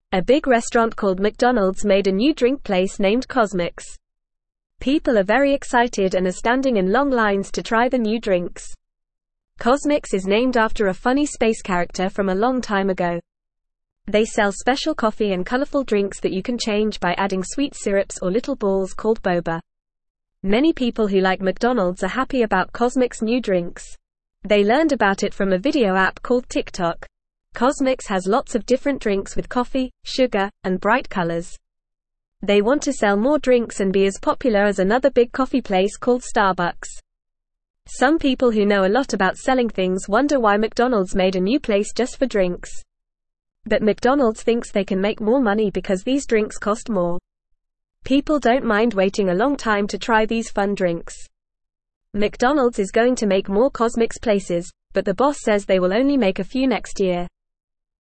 A big restaurant called McDonald's made a new drink place named CosMc's. People are very excited and are standing in long lines to try the new drinks. CosMc's is named after a funny space character from a long time ago. They sell special coffee and colorful drinks that you can change by adding sweet syrups or little balls called boba. Many people who like McDonald's are happy about CosMc's new drinks. They learned about it from a video app called TikTok. CosMc's has lots of different drinks with coffee, sugar, and bright colors. They want to sell more drinks and be as popular as another big coffee place called Starbucks. Some people who know a lot about selling things wonder why McDonald's made a new place just for drinks. But McDonald's thinks they can make more money because these drinks cost more. People don't mind waiting a long time to try these fun drinks. McDonald's is going to make more CosMc's places, but the boss says they will only make a few next year.